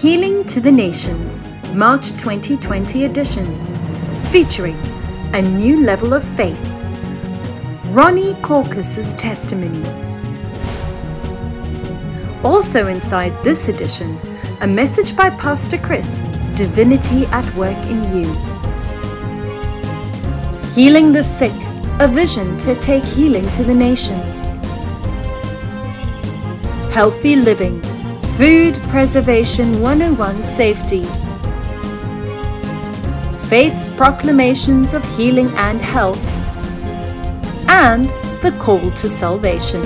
Healing to the Nations, March 2020 edition, featuring A New Level of Faith. Ronnie Caucus's testimony. Also inside this edition, a message by Pastor Chris, Divinity at Work in You. Healing the Sick, a vision to take healing to the nations. Healthy Living, Food Preservation 101 Safety. Faith's Proclamations of Healing and Health, and the Call to Salvation.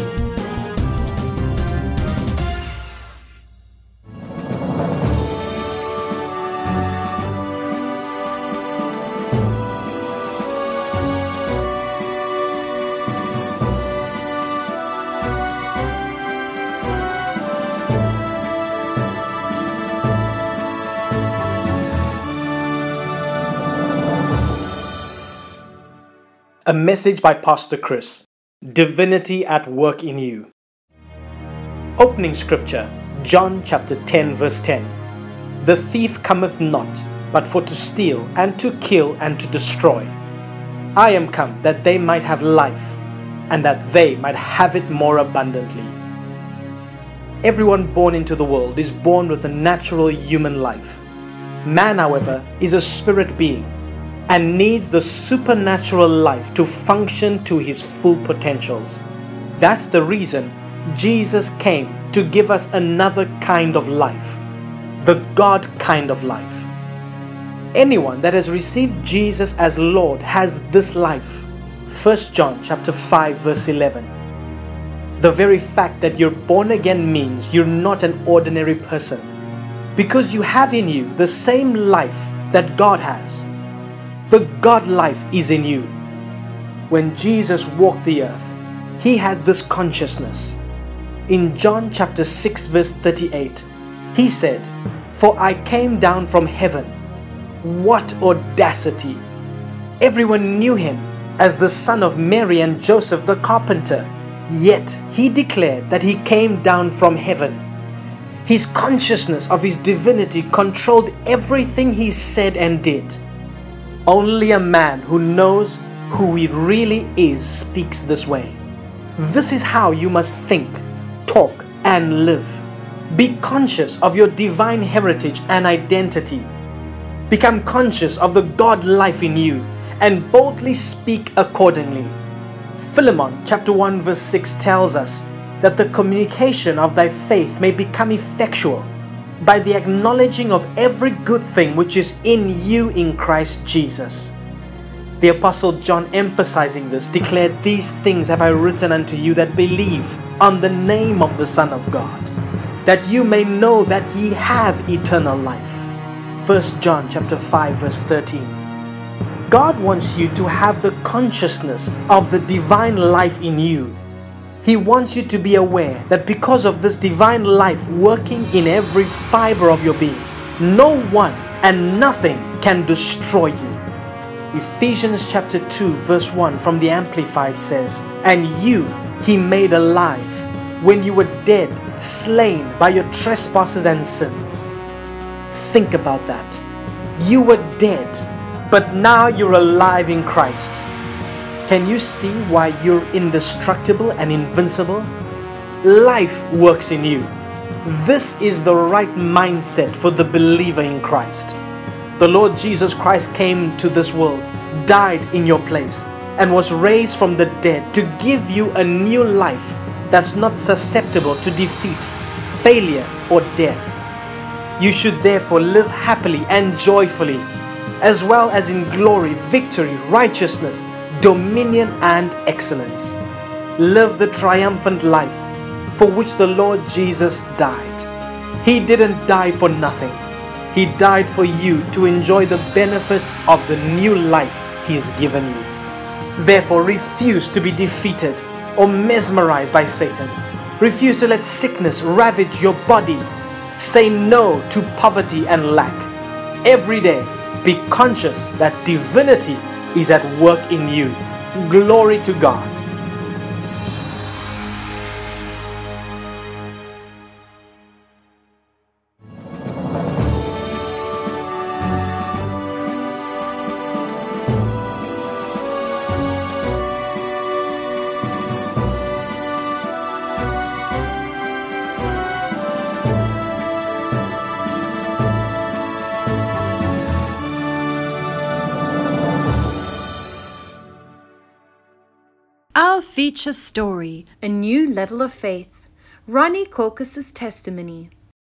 A message by Pastor Chris, Divinity at Work in You. Opening scripture, John chapter 10 verse 10. The thief cometh not, but for to steal, and to kill, and to destroy. I am come that they might have life, and that they might have it more abundantly. Everyone born into the world is born with a natural human life. Man, however, is a spirit being, and needs the supernatural life to function to his full potentials. That's the reason Jesus came to give us another kind of life, the God kind of life. Anyone that has received Jesus as Lord has this life. 1 John chapter 5 verse 11. The very fact that you're born again means you're not an ordinary person, because you have in you the same life that God has. The God life is in you. When Jesus walked the earth, he had this consciousness. In John chapter 6 verse 38, he said, "For I came down from heaven." What audacity! Everyone knew him as the son of Mary and Joseph the carpenter, yet he declared that he came down from heaven. His consciousness of his divinity controlled everything he said and did. Only a man who knows who he really is speaks this way. This is how you must think, talk, and live. Be conscious of your divine heritage and identity. Become conscious of the God life in you and boldly speak accordingly. Philemon chapter 1 verse 6 tells us that the communication of thy faith may become effectual by the acknowledging of every good thing which is in you in Christ Jesus. The Apostle John, emphasizing this, declared, "These things have I written unto you that believe on the name of the Son of God, that you may know that ye have eternal life." 1 John chapter 5 verse 13. God wants you to have the consciousness of the divine life in you. He wants you to be aware that because of this divine life working in every fiber of your being, no one and nothing can destroy you. Ephesians chapter 2 verse 1 from the Amplified says, "And you he made alive when you were dead, slain by your trespasses and sins." Think about that. You were dead, but now you're alive in Christ. Can you see why you're indestructible and invincible? Life works in you. This is the right mindset for the believer in Christ. The Lord Jesus Christ came to this world, died in your place, and was raised from the dead to give you a new life that's not susceptible to defeat, failure, or death. You should therefore live happily and joyfully, as well as in glory, victory, righteousness, dominion, and excellence. Live the triumphant life for which the Lord Jesus died. He didn't die for nothing. He died for you to enjoy the benefits of the new life He's given you. Therefore, refuse to be defeated or mesmerized by Satan. Refuse to let sickness ravage your body. Say no to poverty and lack. Every day, be conscious that divinity is at work in you. Glory to God. Feature story, A New Level of Faith. Ronnie Corcus's testimony.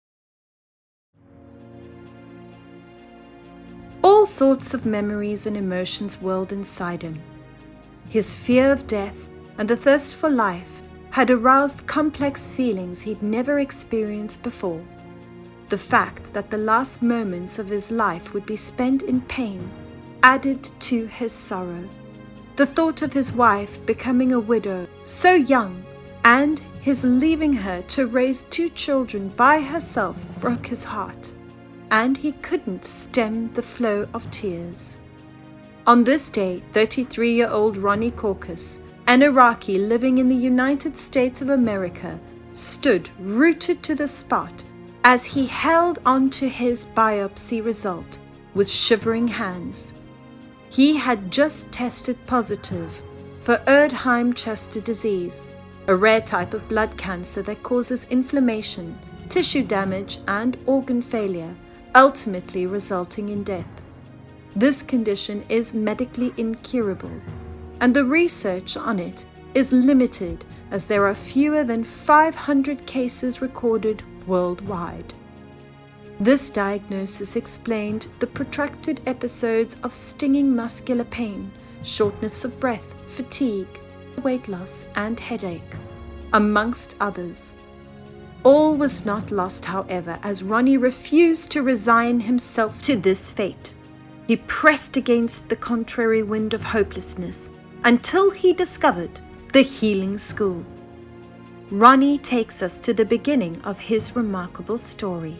All sorts of memories and emotions whirled inside him. His fear of death and the thirst for life had aroused complex feelings he'd never experienced before. The fact that the last moments of his life would be spent in pain added to his sorrow. The thought of his wife becoming a widow so young and his leaving her to raise 2 children by herself broke his heart, and he couldn't stem the flow of tears. On this day, 33-year-old Ronnie Corcus, an Iraqi living in the United States of America, stood rooted to the spot as he held on to his biopsy result with shivering hands. He had just tested positive for Erdheim-Chester disease, a rare type of blood cancer that causes inflammation, tissue damage, and organ failure, ultimately resulting in death. This condition is medically incurable, and the research on it is limited as there are fewer than 500 cases recorded worldwide. This diagnosis explained the protracted episodes of stinging muscular pain, shortness of breath, fatigue, weight loss, and headache, amongst others. All was not lost, however, as Ronnie refused to resign himself to this fate. He pressed against the contrary wind of hopelessness until he discovered the healing school. Ronnie takes us to the beginning of his remarkable story.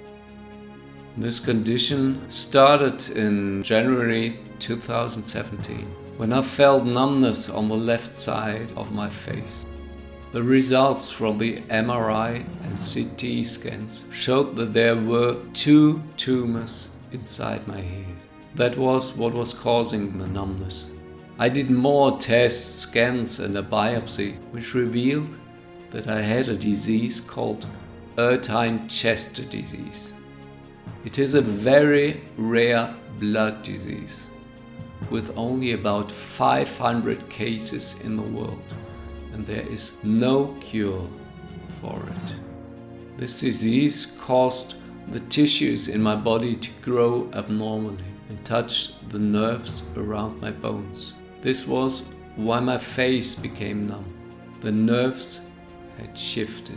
This condition started in January 2017, when I felt numbness on the left side of my face. The results from the MRI and CT scans showed that there were 2 tumors inside my head. That was what was causing the numbness. I did more tests, scans and a biopsy, which revealed that I had a disease called Erdheim-Chester disease. It is a very rare blood disease, with only about 500 cases in the world, and there is no cure for it. This disease caused the tissues in my body to grow abnormally and touch the nerves around my bones. This was why my face became numb. The nerves had shifted.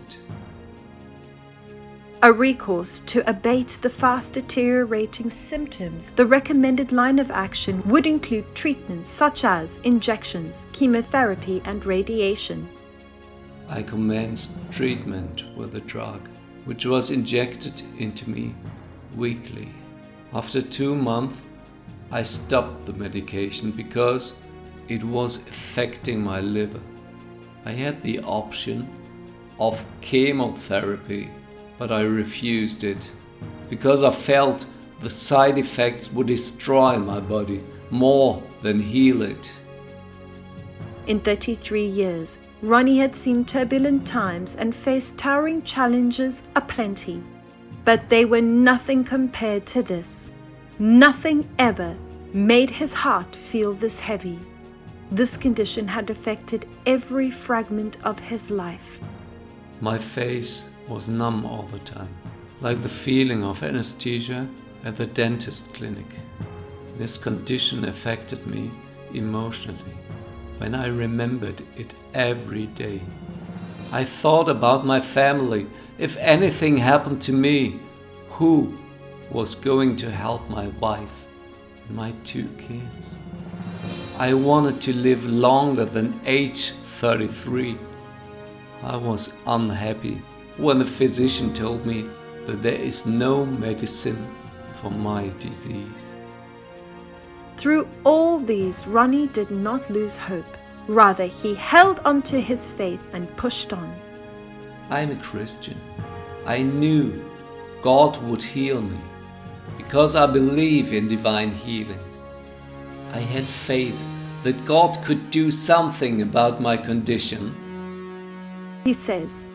A recourse to abate the fast deteriorating symptoms, the recommended line of action would include treatments such as injections, chemotherapy, and radiation. I commenced treatment with a drug, which was injected into me weekly. After 2 months, I stopped the medication because it was affecting my liver. I had the option of chemotherapy, but I refused it because I felt the side effects would destroy my body more than heal it. In 33 years, Ronnie had seen turbulent times and faced towering challenges aplenty, but they were nothing compared to this. Nothing ever made his heart feel this heavy. This condition had affected every fragment of his life. My face was numb all the time, like the feeling of anesthesia at the dentist clinic. This condition affected me emotionally when I remembered it every day. I thought about my family. If anything happened to me, who was going to help my wife and my 2 kids? I wanted to live longer than age 33. I was unhappy when the physician told me that there is no medicine for my disease. Through all these, Ronnie did not lose hope. Rather, he held on to his faith and pushed on. I'm a Christian. I knew God would heal me because I believe in divine healing. I had faith that God could do something about my condition. He says,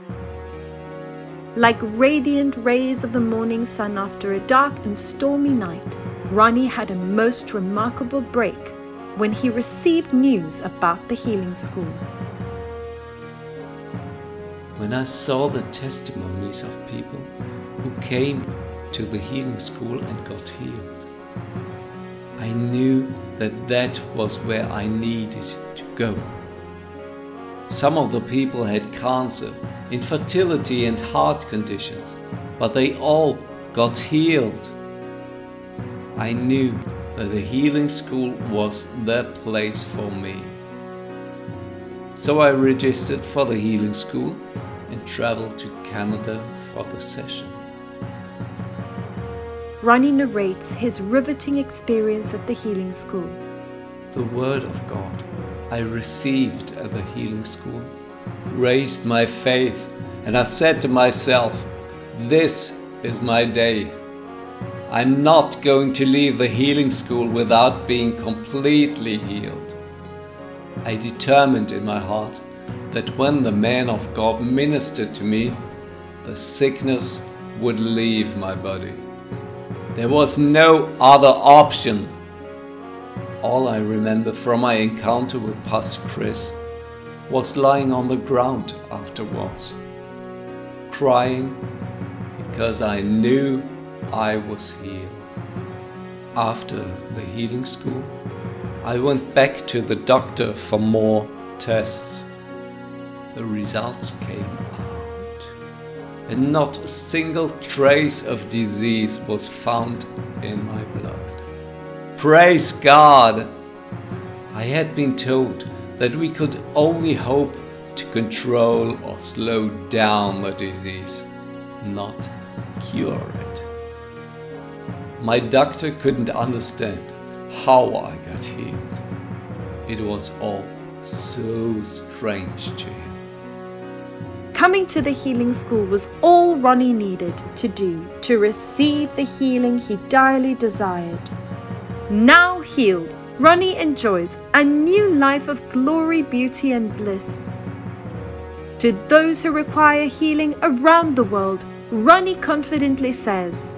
like radiant rays of the morning sun after a dark and stormy night, Ronnie had a most remarkable break when he received news about the healing school. When I saw the testimonies of people who came to the healing school and got healed, I knew that that was where I needed to go. Some of the people had cancer, infertility and heart conditions, but they all got healed. I knew that the healing school was the place for me. So I registered for the healing school and traveled to Canada for the session. Ronnie narrates his riveting experience at the healing school. The Word of God I received at the healing school raised my faith, and I said to myself, this is my day. I'm not going to leave the healing school without being completely healed. I determined in my heart that when the man of God ministered to me, the sickness would leave my body. There was no other option. All I remember from my encounter with Pastor Chris was lying on the ground afterwards, crying because I knew I was healed. After the healing school, I went back to the doctor for more tests. The results came out, and not a single trace of disease was found in my blood. Praise God! I had been told that we could only hope to control or slow down the disease, not cure it. My doctor couldn't understand how I got healed. It was all so strange to him. Coming to the healing school was all Ronnie needed to do to receive the healing he direly desired. Now healed, Ronnie enjoys a new life of glory, beauty, and bliss. To those who require healing around the world, Ronnie confidently says,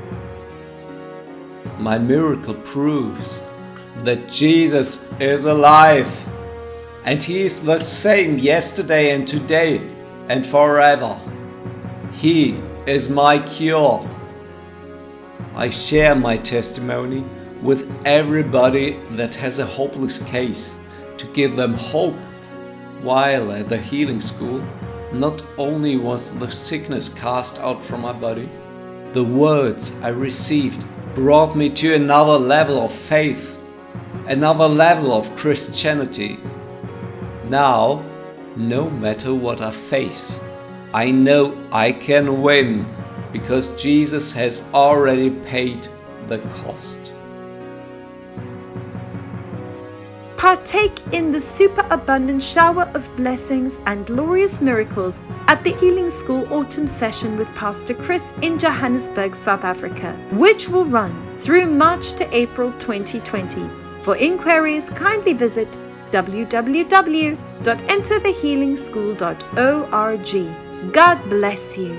my miracle proves that Jesus is alive, and He is the same yesterday and today and forever. He is my cure. I share my testimony with everybody that has a hopeless case to give them hope. While at the healing school, not only was the sickness cast out from my body, the words I received brought me to another level of faith, another level of Christianity. Now, no matter what I face, I know I can win because Jesus has already paid the cost. Partake in the superabundant shower of blessings and glorious miracles at the Healing School Autumn Session with Pastor Chris in Johannesburg, South Africa, which will run through March to April 2020. For inquiries, kindly visit www.enterthehealingschool.org. God bless you.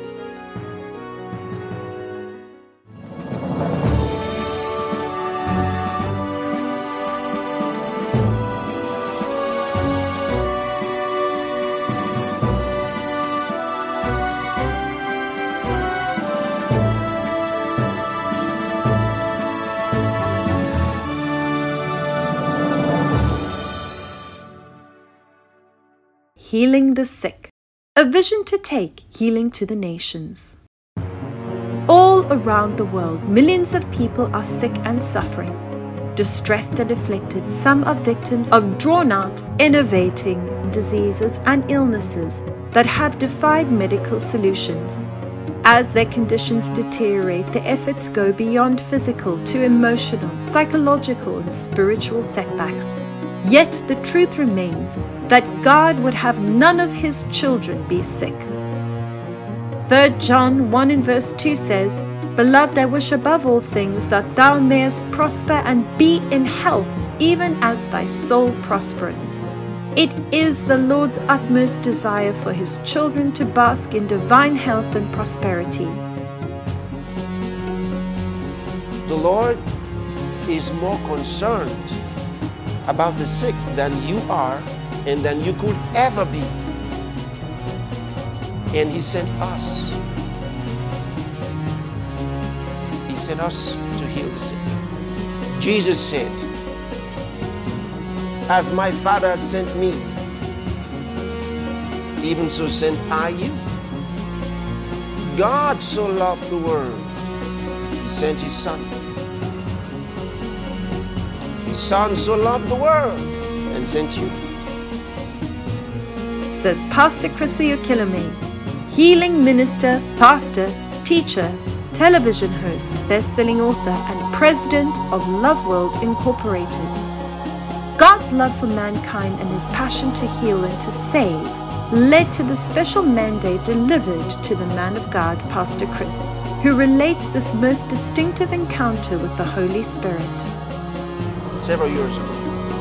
Healing the sick. A vision to take healing to the nations. All around the world, millions of people are sick and suffering. Distressed and afflicted, some are victims of drawn-out, innovating diseases and illnesses that have defied medical solutions. As their conditions deteriorate, their efforts go beyond physical to emotional, psychological, and spiritual setbacks. Yet the truth remains that God would have none of His children be sick. 3 John 1 and verse 2 says, Beloved, I wish above all things that thou mayest prosper and be in health, even as thy soul prospereth. It is the Lord's utmost desire for His children to bask in divine health and prosperity. The Lord is more concerned about the sick than you are and than you could ever be. And He sent us. He sent us to heal the sick. Jesus said, as my Father sent me, even so sent I you. God so loved the world, He sent His Son. His Son so loved the world and sent you. Says Pastor Chrissy Okilome, healing minister, pastor, teacher, television host, best-selling author, and president of Love World Incorporated. God's love for mankind and His passion to heal and to save led to the special mandate delivered to the man of God, Pastor Chris, who relates this most distinctive encounter with the Holy Spirit. Several years ago,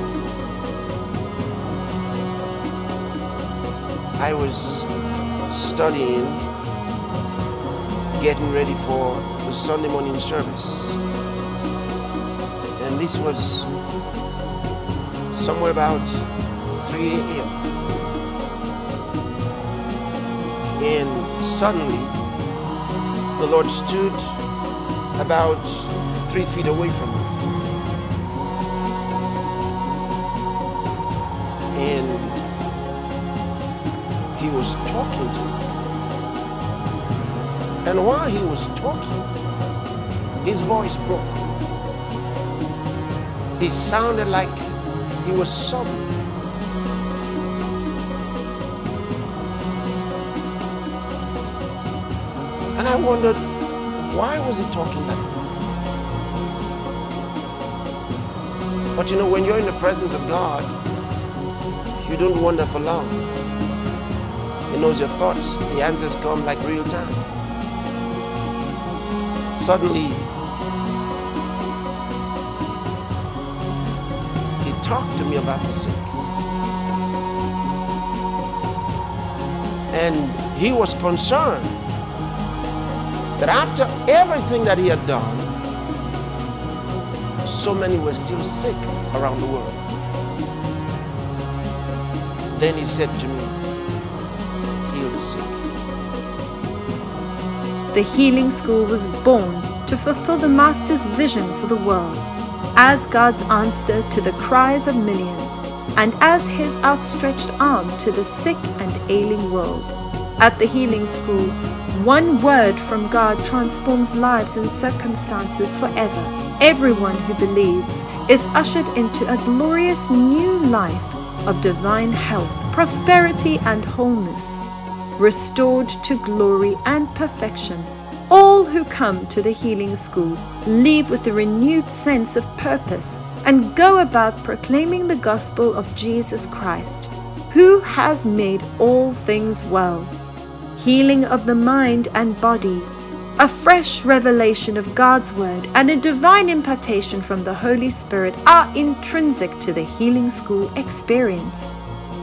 I was studying, getting ready for the Sunday morning service. And this was somewhere about 3 a.m. And suddenly, the Lord stood about 3 feet away from me. And He was talking to me. And while He was talking, His voice broke. It sounded like He was sobbing. And I wondered, why was He talking like that? But you know, when you're in the presence of God, you don't wonder for long. He knows your thoughts. The answers come like real time. Suddenly, He talked to me about the sick. And He was concerned that after everything that He had done, so many were still sick around the world. Then He said to me, heal the sick. The Healing School was born to fulfill the Master's vision for the world, as God's answer to the cries of millions, and as His outstretched arm to the sick and ailing world. At the Healing School, one word from God transforms lives and circumstances forever. Everyone who believes is ushered into a glorious new life of divine health, prosperity, and wholeness, restored to glory and perfection. All who come to the Healing School leave with a renewed sense of purpose and go about proclaiming the gospel of Jesus Christ, who has made all things well. Healing of the mind and body, a fresh revelation of God's Word, and a divine impartation from the Holy Spirit are intrinsic to the Healing School experience.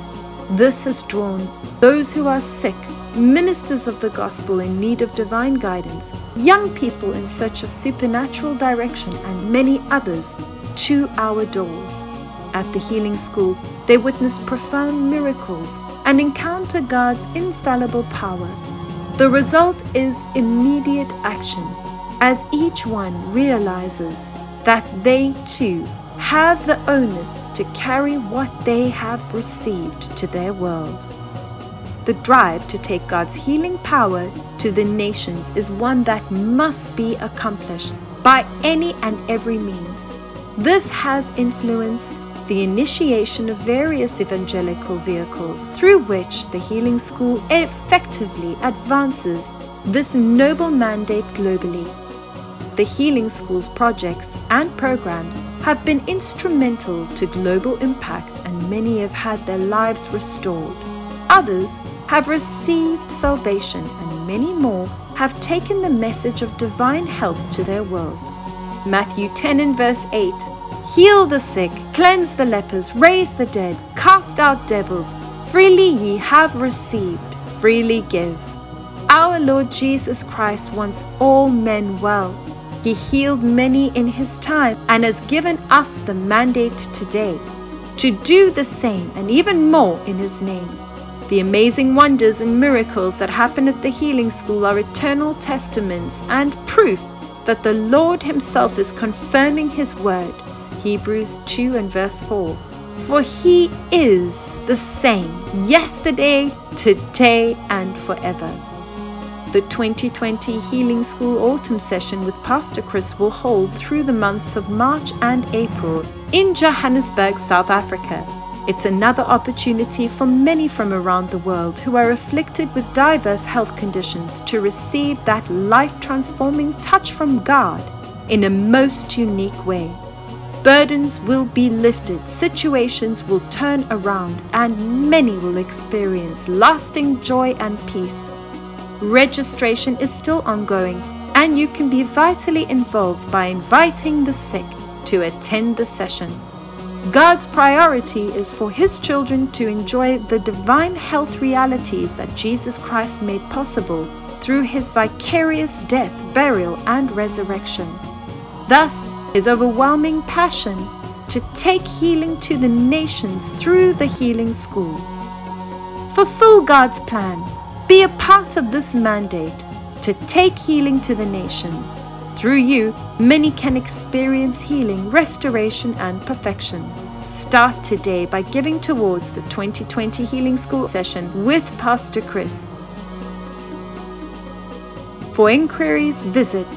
This has drawn those who are sick, ministers of the gospel in need of divine guidance, young people in search of supernatural direction, and many others to our doors. At the Healing School, they witness profound miracles and encounter God's infallible power. The result is immediate action, as each one realizes that they too have the onus to carry what they have received to their world. The drive to take God's healing power to the nations is one that must be accomplished by any and every means. This has influenced the initiation of various evangelical vehicles through which the Healing School effectively advances this noble mandate globally. The Healing School's projects and programs have been instrumental to global impact, and many have had their lives restored. Others have received salvation, and many more have taken the message of divine health to their world. Matthew 10 and verse 8, heal the sick, cleanse the lepers, raise the dead, cast out devils. Freely ye have received, freely give. Our Lord Jesus Christ wants all men well. He healed many in His time and has given us the mandate today. to do the same and even more in His name. The amazing wonders and miracles that happen at the Healing School are eternal testaments and proof that the Lord Himself is confirming His word. Hebrews 2 and verse 4. For He is the same yesterday, today, and forever. The 2020 Healing School Autumn Session with Pastor Chris will hold through the months of March and April in Johannesburg, South Africa. It's another opportunity for many from around the world who are afflicted with diverse health conditions to receive that life-transforming touch from God in a most unique way. Burdens will be lifted, situations will turn around, and many will experience lasting joy and peace. Registration is still ongoing, and you can be vitally involved by inviting the sick to attend the session. God's priority is for His children to enjoy the divine health realities that Jesus Christ made possible through His vicarious death, burial, and resurrection. Thus, His overwhelming passion to take healing to the nations through the Healing School. Fulfill God's plan. Be a part of this mandate to take healing to the nations. Through you, many can experience healing, restoration, and perfection. Start today by giving towards the 2020 Healing School session with Pastor Chris. For inquiries, visit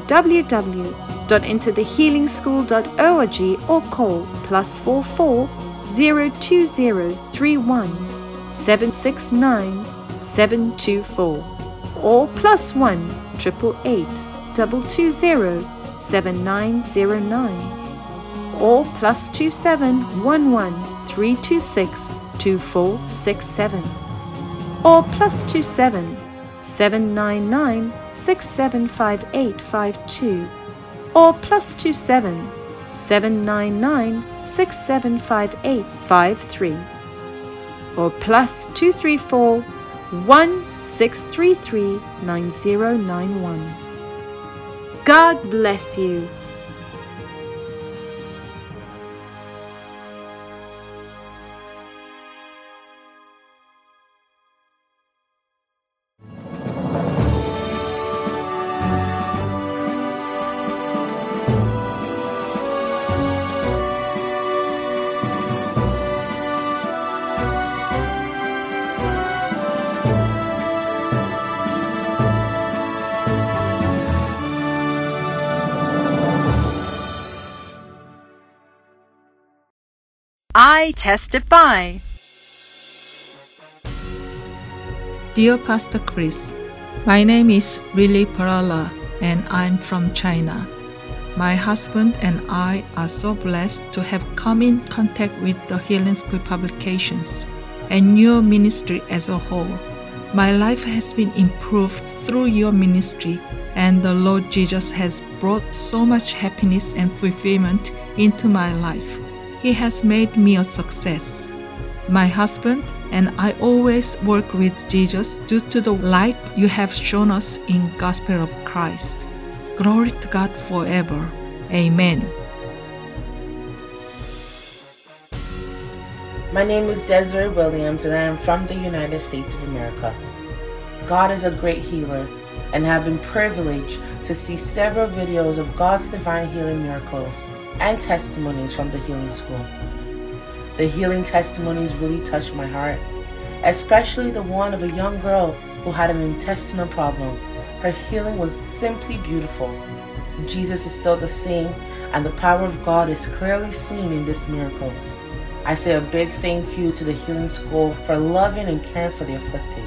www.intothehealingschool.org or call +44 020 31 769 724 or +1 888 220 7909 or +27 11 326 2467 or +27 799 675852 or +27 799 675853 or +234 1633 9091. God bless you. I testify. Dear Pastor Chris, my name is Lily Parala and I'm from China. My husband and I are so blessed to have come in contact with the Healing School publications and your ministry as a whole. My life has been improved through your ministry, and the Lord Jesus has brought so much happiness and fulfillment into my life. He has made me a success. My husband and I always work with Jesus due to the light you have shown us in Gospel of Christ. Glory to God forever. Amen. My name is Desiree Williams and I am from the United States of America. God is a great healer and have been privileged to see several videos of God's divine healing miracles and testimonies from the Healing School. The healing testimonies really touched my heart, especially the one of a young girl who had an intestinal problem. Her healing was simply beautiful. Jesus is still the same, and the power of God is clearly seen in these miracles. I say a big thank you to the Healing School for loving and caring for the afflicted.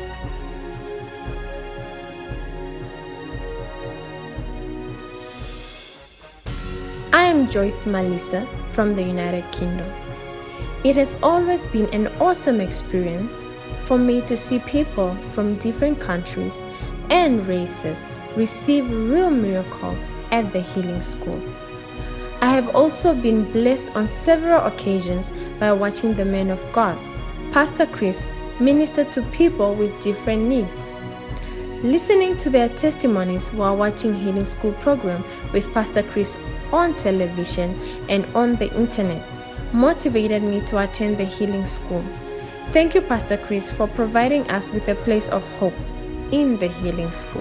I am Joyce Malisa from the United Kingdom. It has always been an awesome experience for me to see people from different countries and races receive real miracles at the Healing School. I have also been blessed on several occasions by watching the man of God, Pastor Chris, minister to people with different needs. Listening to their testimonies while watching Healing School program with Pastor Chris on television and on the internet motivated me to attend the healing school. Thank you, Pastor Chris, for providing us with a place of hope in the healing school.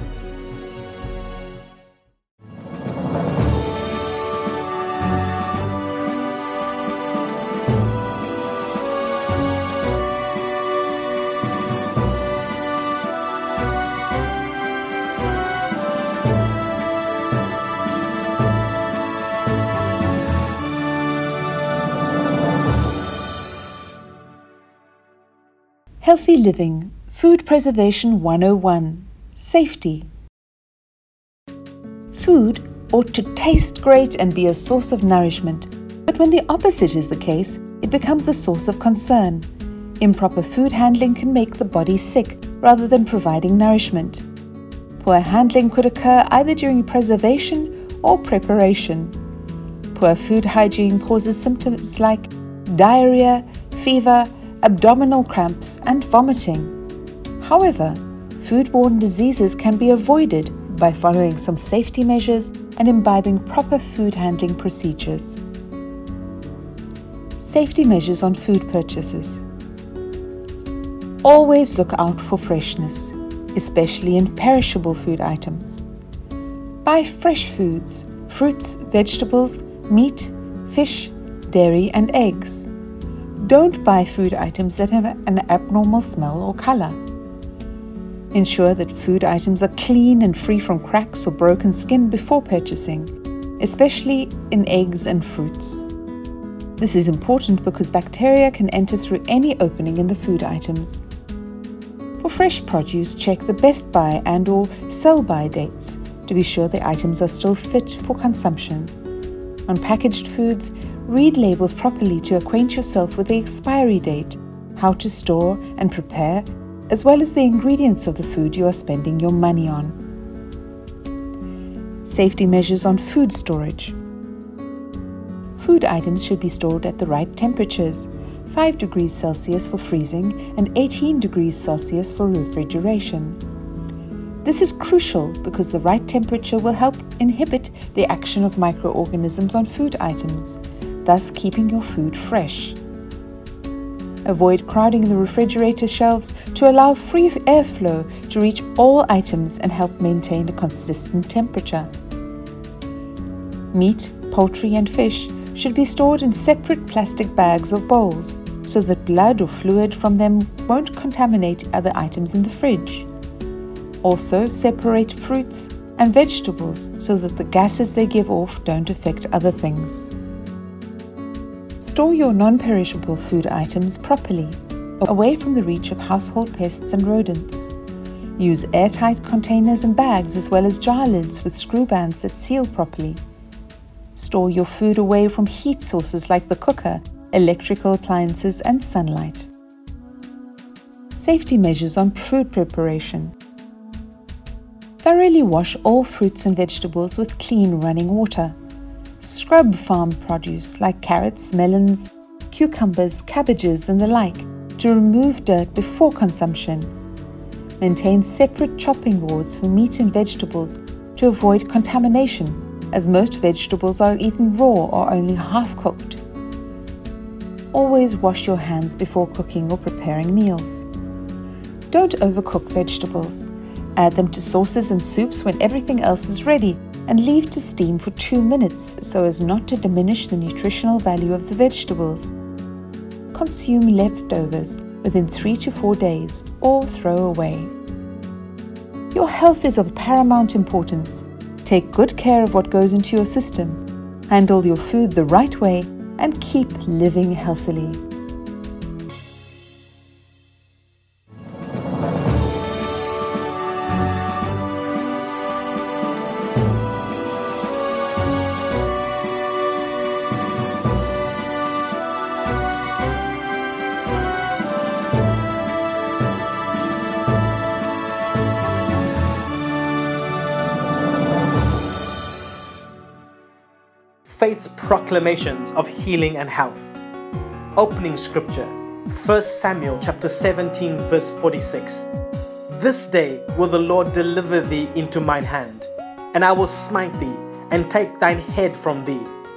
Healthy Living, Food Preservation 101, Safety. Food ought to taste great and be a source of nourishment, but when the opposite is the case, it becomes a source of concern. Improper food handling can make the body sick rather than providing nourishment. Poor handling could occur either during preservation or preparation. Poor food hygiene causes symptoms like diarrhea, fever, abdominal cramps, and vomiting. However, foodborne diseases can be avoided by following some safety measures and imbibing proper food handling procedures. Safety measures on food purchases. Always look out for freshness, especially in perishable food items. Buy fresh foods, fruits, vegetables, meat, fish, dairy, and eggs. Don't buy food items that have an abnormal smell or color. Ensure that food items are clean and free from cracks or broken skin before purchasing, especially in eggs and fruits. This is important because bacteria can enter through any opening in the food items. For fresh produce, check the best by and/or sell-by dates to be sure the items are still fit for consumption. On packaged foods, read labels properly to acquaint yourself with the expiry date, how to store and prepare, as well as the ingredients of the food you are spending your money on. Safety measures on food storage. Food items should be stored at the right temperatures, 5 degrees Celsius for freezing and 18 degrees Celsius for refrigeration. This is crucial because the right temperature will help inhibit the action of microorganisms on food items, thus keeping your food fresh. Avoid crowding the refrigerator shelves to allow free airflow to reach all items and help maintain a consistent temperature. Meat, poultry, and fish should be stored in separate plastic bags or bowls so that blood or fluid from them won't contaminate other items in the fridge. Also, separate fruits and vegetables so that the gases they give off don't affect other things. Store your non-perishable food items properly, away from the reach of household pests and rodents. Use airtight containers and bags as well as jar lids with screw bands that seal properly. Store your food away from heat sources like the cooker, electrical appliances, and sunlight. Safety measures on food preparation. Thoroughly wash all fruits and vegetables with clean running water. Scrub farm produce like carrots, melons, cucumbers, cabbages, and the like to remove dirt before consumption. Maintain separate chopping boards for meat and vegetables to avoid contamination, as most vegetables are eaten raw or only half cooked. Always wash your hands before cooking or preparing meals. Don't overcook vegetables. Add them to sauces and soups when everything else is ready and leave to steam for 2 minutes so as not to diminish the nutritional value of the vegetables. Consume leftovers within 3 to 4 days or throw away. Your health is of paramount importance. Take good care of what goes into your system. Handle your food the right way and keep living healthily. Faith's proclamations of healing and health. Opening scripture, 1 Samuel chapter 17 verse 46. This day will the Lord deliver thee into mine hand, and I will smite thee, and take thine head from thee.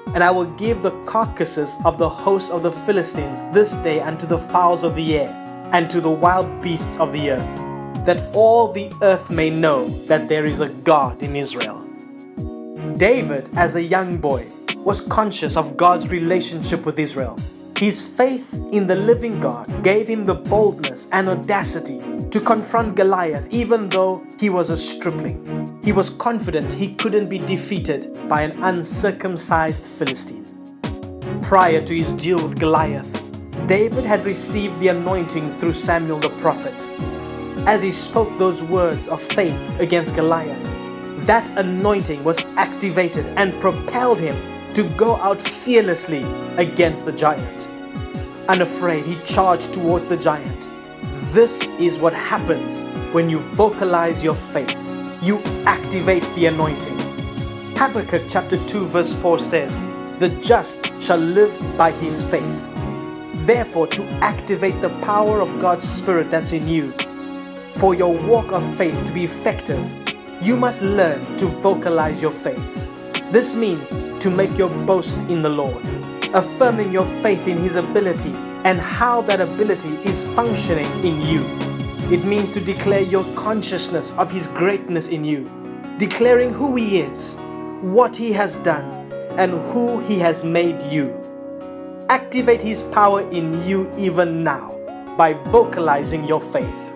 And I will give the carcasses of the host of the Philistines this day unto the fowls of the air, and to the wild beasts of the earth, that all the earth may know that there is a God in Israel. David, as a young boy, was conscious of God's relationship with Israel. His faith in the living God gave him the boldness and audacity to confront Goliath, even though he was a stripling. He was confident he couldn't be defeated by an uncircumcised Philistine. Prior to his duel with Goliath, David had received the anointing through Samuel the prophet. As he spoke those words of faith against Goliath, that anointing was activated and propelled him to go out fearlessly against the giant. Unafraid, he charged towards the giant. This is what happens when you vocalize your faith. You activate the anointing. Habakkuk chapter 2 verse 4 says, "The just shall live by his faith." Therefore, to activate the power of God's Spirit that's in you, for your walk of faith to be effective, you must learn to vocalize your faith. This means to make your boast in the Lord, affirming your faith in His ability and how that ability is functioning in you. It means to declare your consciousness of His greatness in you, declaring who He is, what He has done, and who He has made you. Activate His power in you even now by vocalizing your faith.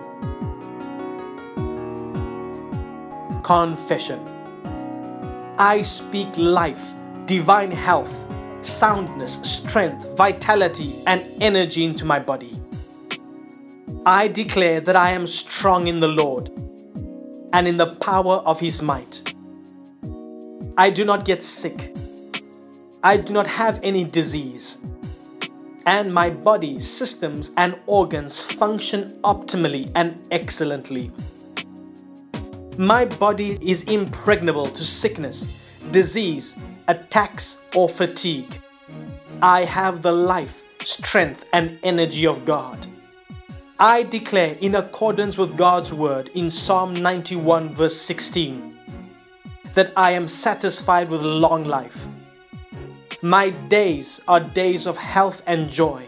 Confession. I speak life, divine health, soundness, strength, vitality, and energy into my body. I declare that I am strong in the Lord and in the power of His might. I do not get sick. I do not have any disease. And my body, systems, and organs function optimally and excellently. My body is impregnable to sickness, disease, attacks, or fatigue. I have the life, strength, and energy of God. I declare, in accordance with God's word in Psalm 91 verse 16, that I am satisfied with long life. My days are days of health and joy.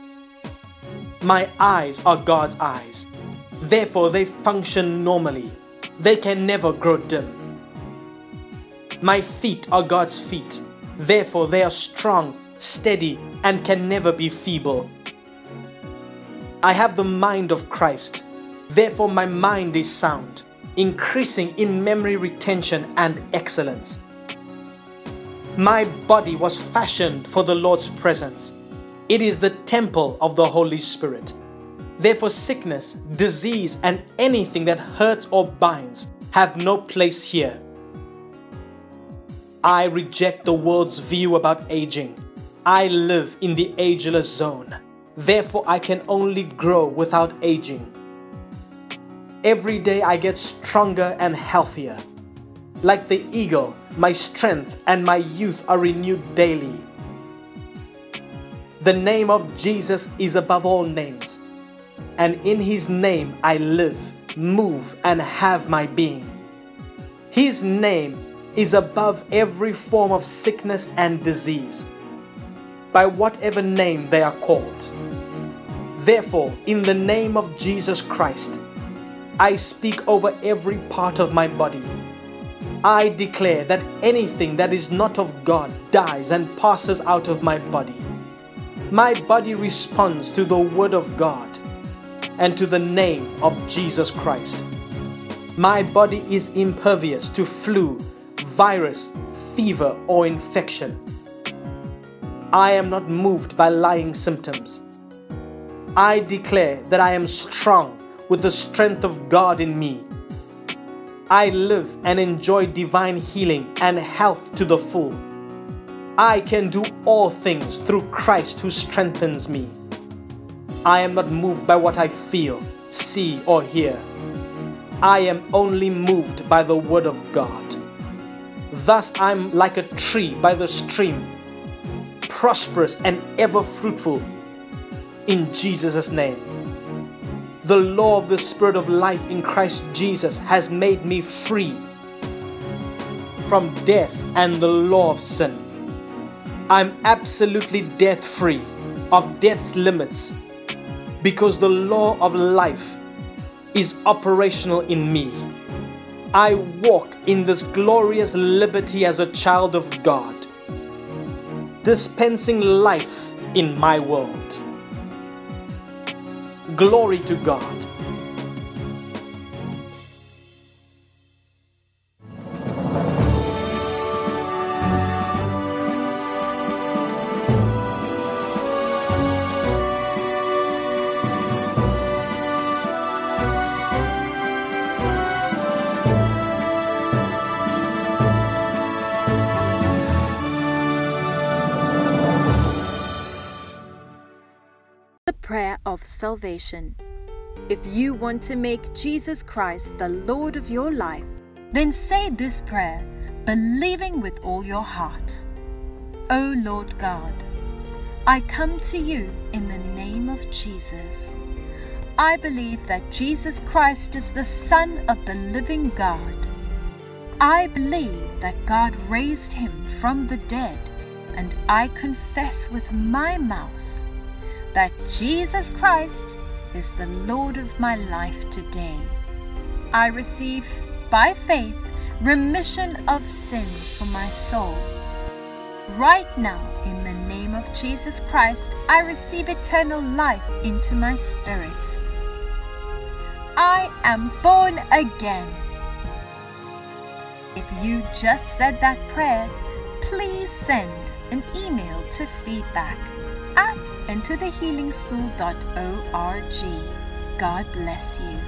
My eyes are God's eyes. Therefore, they function normally. They can never grow dim. My feet are God's feet. Therefore, they are strong, steady, and can never be feeble. I have the mind of Christ. Therefore, my mind is sound, increasing in memory retention and excellence. My body was fashioned for the Lord's presence. It is the temple of the Holy Spirit. Therefore, sickness, disease, and anything that hurts or binds have no place here. I reject the world's view about aging. I live in the ageless zone. Therefore, I can only grow without aging. Every day I get stronger and healthier. Like the eagle, my strength and my youth are renewed daily. The name of Jesus is above all names, and in His name I live, move, and have my being. His name is above every form of sickness and disease, by whatever name they are called. Therefore, in the name of Jesus Christ, I speak over every part of my body. I declare that anything that is not of God dies and passes out of my body. My body responds to the Word of God and to the name of Jesus Christ. My body is impervious to flu, virus, fever, or infection. I am not moved by lying symptoms. I declare that I am strong with the strength of God in me. I live and enjoy divine healing and health to the full. I can do all things through Christ who strengthens me. I am not moved by what I feel, see, or hear. I am only moved by the Word of God. Thus I'm like a tree by the stream, prosperous and ever fruitful. In Jesus' name. The law of the Spirit of life in Christ Jesus has made me free from death and the law of sin. I'm absolutely death-free of death's limits because the law of life is operational in me. I walk in this glorious liberty as a child of God, dispensing life in my world. Glory to God. The prayer of salvation. If you want to make Jesus Christ the Lord of your life, then say this prayer, believing with all your heart. O Lord God, I come to you in the name of Jesus. I believe that Jesus Christ is the Son of the living God. I believe that God raised him from the dead, and I confess with my mouth that Jesus Christ is the Lord of my life today. I receive by faith remission of sins for my soul. Right now, in the name of Jesus Christ, I receive eternal life into my spirit. I am born again. If you just said that prayer, please send an email to feedback@enterthehealingschool.org. God bless you.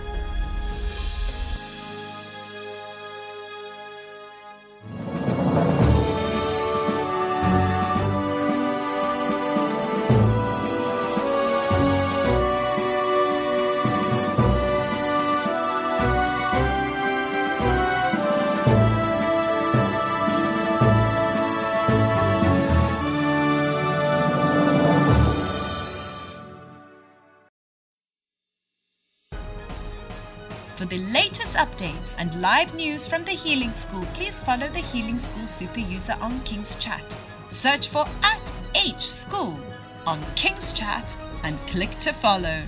For the latest updates and live news from the Healing School, please follow the Healing School super user on King's Chat. Search for @HSchool on King's Chat and click to follow.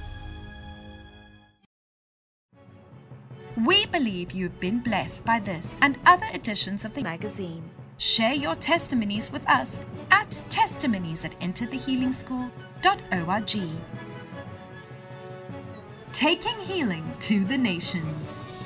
We believe you have been blessed by this and other editions of the magazine. Share your testimonies with us at testimonies@enterthehealingschool.org. Taking healing to the nations.